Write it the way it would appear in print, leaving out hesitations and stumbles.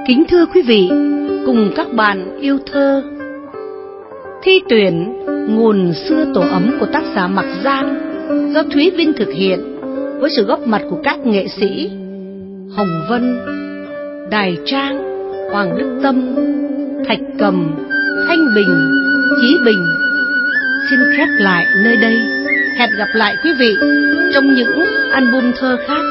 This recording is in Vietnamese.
Kính thưa quý vị, cùng các bạn yêu thơ, thi tuyển Nguồn xưa tổ ấm của tác giả Mặc Giang do Thúy Vinh thực hiện với sự góp mặt của các nghệ sĩ Hồng Vân, Đài Trang, Hoàng Đức Tâm, Thạch Cầm, Thanh Bình, Chí Bình. Xin khép lại nơi đây. Hẹn gặp lại quý vị trong những album thơ khác.